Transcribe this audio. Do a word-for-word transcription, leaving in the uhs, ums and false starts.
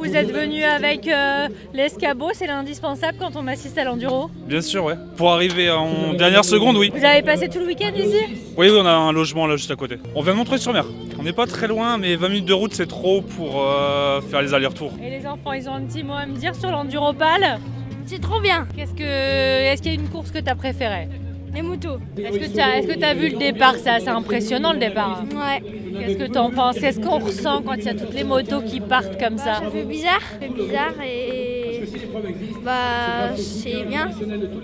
vous êtes venu avec euh, l'escabeau, c'est l'indispensable quand on assiste à l'enduro. Bien sûr, ouais. Pour arriver en dernière seconde, oui. Vous avez passé tout le week-end ici? Oui, oui, on a un logement là juste à côté. On vient de Montreuil-sur-Mer. On n'est pas très loin, mais vingt minutes de route, c'est trop pour euh, faire les allers-retours. Et les enfants, ils ont un petit mot à me dire sur l'enduropale? C'est trop bien. Qu'est-ce que, est-ce qu'il y a une course que tu as préférée? Les motos. Est-ce que tu as, est-ce que tu as vu le départ? C'est assez impressionnant le départ. Ouais. Qu'est-ce que tu en penses? Qu'est-ce qu'on ressent quand il y a toutes les motos qui partent comme ça? Ça fait bizarre. Ça fait bizarre et bah c'est bien.